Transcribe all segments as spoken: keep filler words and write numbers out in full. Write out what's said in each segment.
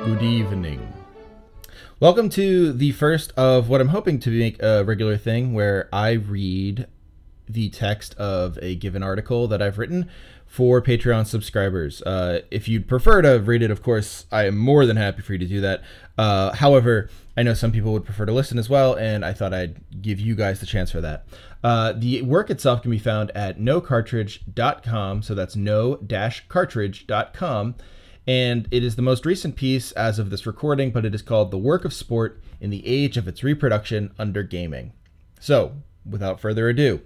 Good evening. Welcome to the first of what I'm hoping to make a regular thing where I read the text of a given article that I've written for Patreon subscribers. Uh, if you'd prefer to read it, of course, I am more than happy for you to do that. Uh, however, I know some people would prefer to listen as well, and I thought I'd give you guys the chance for that. Uh, the work itself can be found at no cartridge dot com, so that's no cartridge dot com. And it is the most recent piece as of this recording, but it is called The Work of Sport in the Age of Its Reproduction Under Gaming. So, without further ado.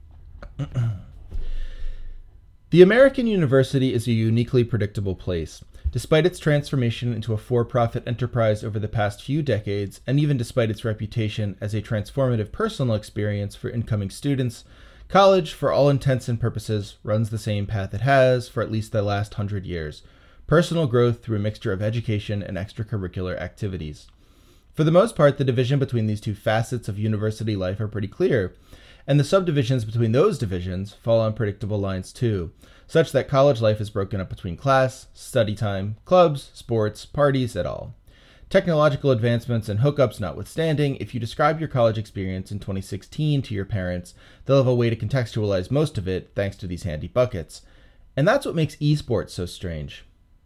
The American university is a uniquely predictable place. Despite its transformation into a for-profit enterprise over the past few decades, and even despite its reputation as a transformative personal experience for incoming students, college, for all intents and purposes, runs the same path it has for at least the last hundred years. Personal growth through a mixture of education and extracurricular activities. For the most part, the division between these two facets of university life are pretty clear, and the subdivisions between those divisions fall on predictable lines too, such that college life is broken up between class, study time, clubs, sports, parties, et al. Technological advancements and hookups notwithstanding, if you describe your college experience in twenty sixteen to your parents, they'll have a way to contextualize most of it thanks to these handy buckets. And that's what makes esports so strange.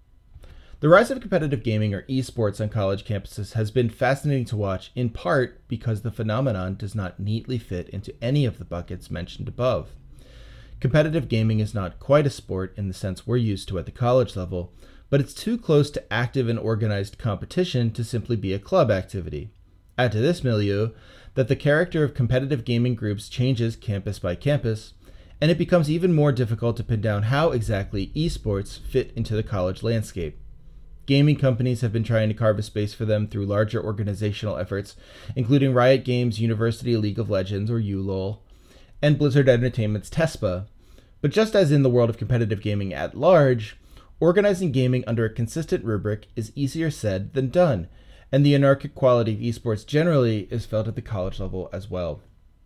The rise of competitive gaming or esports on college campuses has been fascinating to watch, in part because the phenomenon does not neatly fit into any of the buckets mentioned above. Competitive gaming is not quite a sport in the sense we're used to at the college level, but it's too close to active and organized competition to simply be a club activity. Add to this milieu that the character of competitive gaming groups changes campus by campus, and it becomes even more difficult to pin down how exactly esports fit into the college landscape. Gaming companies have been trying to carve a space for them through larger organizational efforts, including Riot Games' University League of Legends, or U L O L, and Blizzard Entertainment's TESPA. But just as in the world of competitive gaming at large, organizing gaming under a consistent rubric is easier said than done, and the anarchic quality of esports generally is felt at the college level as well.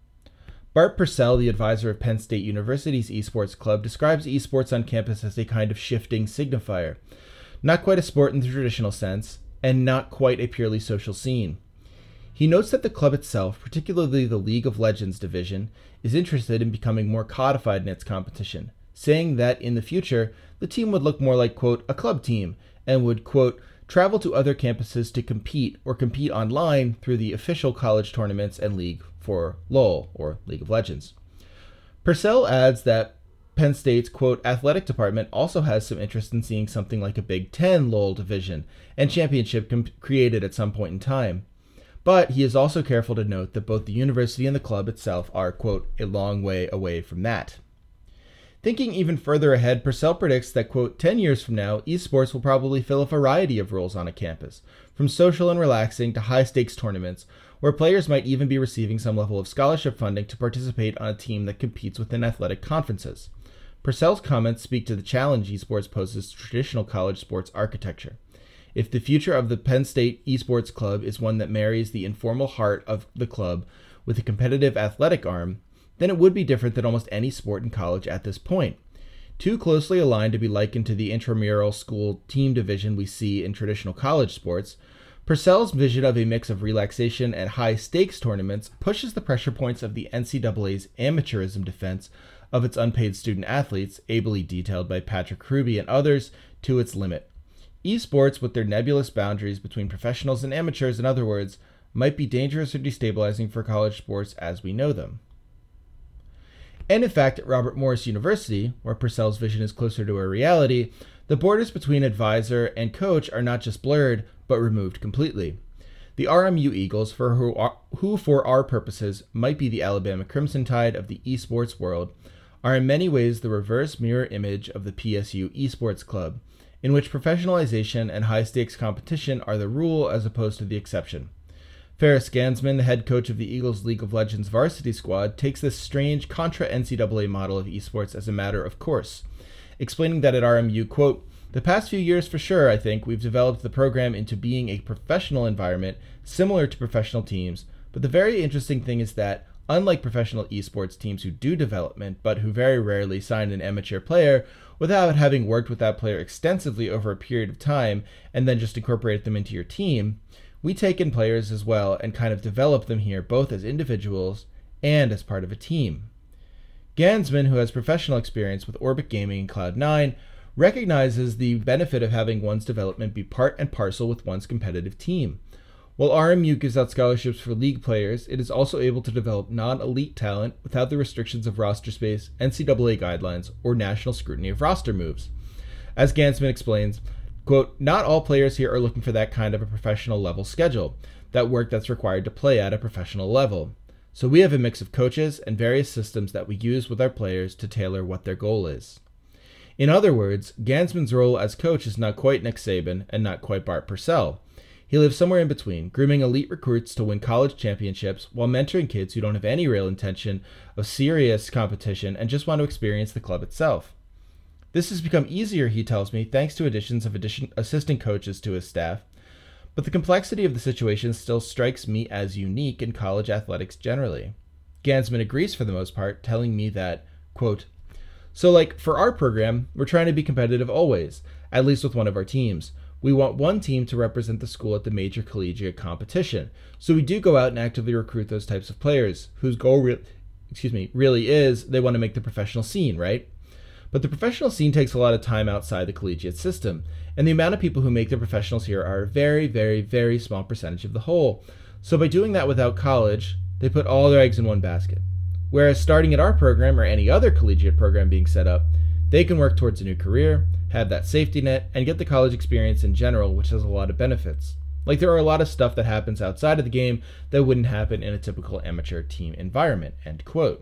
Bart Purcell, the advisor of Penn State University's esports club, describes esports on campus as a kind of shifting signifier. Not quite a sport in the traditional sense, and not quite a purely social scene. He notes that the club itself, particularly the League of Legends division, is interested in becoming more codified in its competition, saying that in the future, the team would look more like, quote, a club team, and would, quote, travel to other campuses to compete or compete online through the official college tournaments and league for L O L, or League of Legends. Purcell adds that Penn State's, quote, athletic department also has some interest in seeing something like a Big Ten L O L division and championship com- created at some point in time. But he is also careful to note that both the university and the club itself are, quote, a long way away from that. Thinking even further ahead, Purcell predicts that, quote, ten years from now, esports will probably fill a variety of roles on a campus, from social and relaxing to high-stakes tournaments, where players might even be receiving some level of scholarship funding to participate on a team that competes within athletic conferences. Purcell's comments speak to the challenge esports poses to traditional college sports architecture. If the future of the Penn State Esports Club is one that marries the informal heart of the club with a competitive athletic arm, then it would be different than almost any sport in college at this point. Too closely aligned to be likened to the intramural school team division we see in traditional college sports, Purcell's vision of a mix of relaxation and high-stakes tournaments pushes the pressure points of the N C double A's amateurism defense of its unpaid student athletes, ably detailed by Patrick Hruby and others, to its limit. Esports, with their nebulous boundaries between professionals and amateurs, in other words, might be dangerous or destabilizing for college sports as we know them. And in fact, at Robert Morris University, where Purcell's vision is closer to a reality, the borders between advisor and coach are not just blurred, but removed completely. The R M U Eagles, for who, are, who for our purposes might be the Alabama Crimson Tide of the esports world, are in many ways the reverse mirror image of the P S U Esports Club, in which professionalization and high-stakes competition are the rule as opposed to the exception. Ferris Gansman, the head coach of the Eagles League of Legends varsity squad, takes this strange contra-N C double A model of esports as a matter of course, explaining that at R M U, quote, the past few years for sure, I think, we've developed the program into being a professional environment similar to professional teams, but the very interesting thing is that unlike professional esports teams who do development, but who very rarely sign an amateur player without having worked with that player extensively over a period of time and then just incorporate them into your team, we take in players as well and kind of develop them here both as individuals and as part of a team. Gansman, who has professional experience with Orbit Gaming and Cloud nine, recognizes the benefit of having one's development be part and parcel with one's competitive team. While R M U gives out scholarships for league players, it is also able to develop non-elite talent without the restrictions of roster space, N C double A guidelines, or national scrutiny of roster moves. As Gansman explains, quote, "Not all players here are looking for that kind of a professional level schedule, that work that's required to play at a professional level. So we have a mix of coaches and various systems that we use with our players to tailor what their goal is." In other words, Gansman's role as coach is not quite Nick Saban and not quite Bart Purcell. He lives somewhere in between, grooming elite recruits to win college championships while mentoring kids who don't have any real intention of serious competition and just want to experience the club itself. This has become easier, he tells me, thanks to additions of addition, assistant coaches to his staff, but the complexity of the situation still strikes me as unique in college athletics generally. Gansman agrees for the most part, telling me that, quote, "So like, for our program, we're trying to be competitive always, at least with one of our teams. We want one team to represent the school at the major collegiate competition. So we do go out and actively recruit those types of players whose goal re- excuse me, really is they want to make the professional scene, right? But the professional scene takes a lot of time outside the collegiate system, and the amount of people who make the professionals here are a very, very, very small percentage of the whole. So by doing that without college, they put all their eggs in one basket. Whereas starting at our program or any other collegiate program being set up, they can work towards a new career, have that safety net, and get the college experience in general, which has a lot of benefits. Like there are a lot of stuff that happens outside of the game that wouldn't happen in a typical amateur team environment," end quote.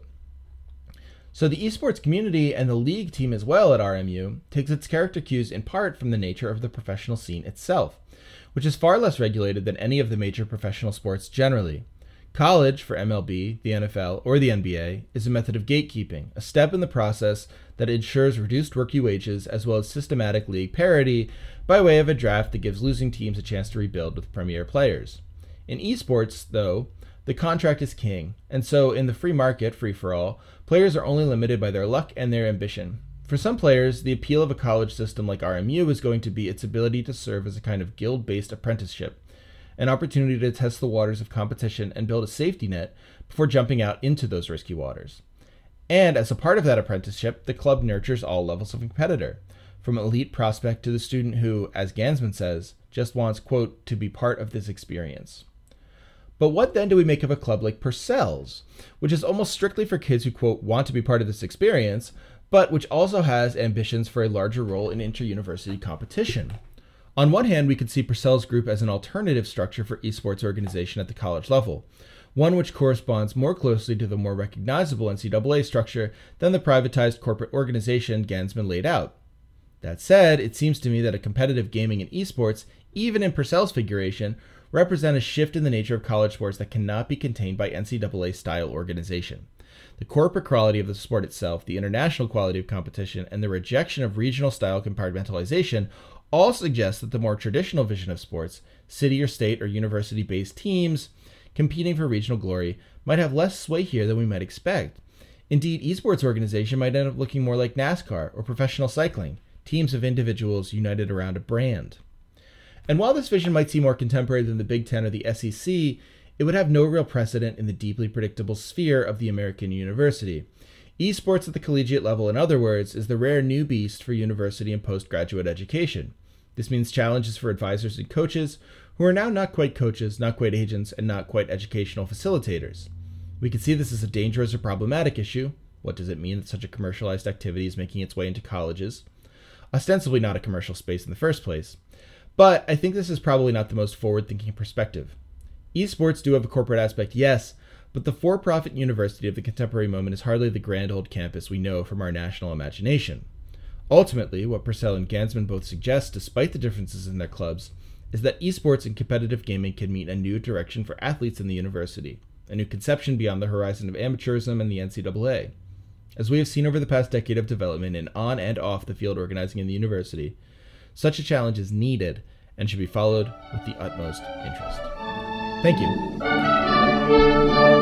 So the esports community and the league team as well at R M U takes its character cues in part from the nature of the professional scene itself, which is far less regulated than any of the major professional sports generally. College, for M L B, the N F L, or the N B A, is a method of gatekeeping, a step in the process that ensures reduced rookie wages as well as systematic league parity by way of a draft that gives losing teams a chance to rebuild with premier players. In esports, though, the contract is king, and so in the free market, free-for-all, players are only limited by their luck and their ambition. For some players, the appeal of a college system like R M U is going to be its ability to serve as a kind of guild-based apprenticeship, an opportunity to test the waters of competition and build a safety net before jumping out into those risky waters. And as a part of that apprenticeship, the club nurtures all levels of competitor, from elite prospect to the student who, as Gansman says, just wants, quote, "to be part of this experience." But what then do we make of a club like Purcell's, which is almost strictly for kids who, quote, "want to be part of this experience," but which also has ambitions for a larger role in inter-university competition? On one hand, we could see Purcell's group as an alternative structure for esports organization at the college level, one which corresponds more closely to the more recognizable N C double A structure than the privatized corporate organization Gansman laid out. That said, it seems to me that a competitive gaming and esports, even in Purcell's figuration, represent a shift in the nature of college sports that cannot be contained by N C double A style organization. The corporate quality of the sport itself, the international quality of competition, and the rejection of regional style compartmentalization all suggest that the more traditional vision of sports, city or state or university-based teams competing for regional glory, might have less sway here than we might expect. Indeed, esports organization might end up looking more like NASCAR or professional cycling, teams of individuals united around a brand. And while this vision might seem more contemporary than the Big Ten or the S E C, it would have no real precedent in the deeply predictable sphere of the American university. Esports at the collegiate level, in other words, is the rare new beast for university and postgraduate education. This means challenges for advisors and coaches who are now not quite coaches, not quite agents, and not quite educational facilitators. We can see this as a dangerous or problematic issue. What does it mean that such a commercialized activity is making its way into colleges? Ostensibly not a commercial space in the first place. But I think this is probably not the most forward-thinking perspective. Esports do have a corporate aspect, yes, but the for-profit university of the contemporary moment is hardly the grand old campus we know from our national imagination. Ultimately, what Purcell and Gansman both suggest, despite the differences in their clubs, is that esports and competitive gaming can mean a new direction for athletes in the university, a new conception beyond the horizon of amateurism and the N C double A. As we have seen over the past decade of development in on and off the field organizing in the university, such a challenge is needed and should be followed with the utmost interest. Thank you.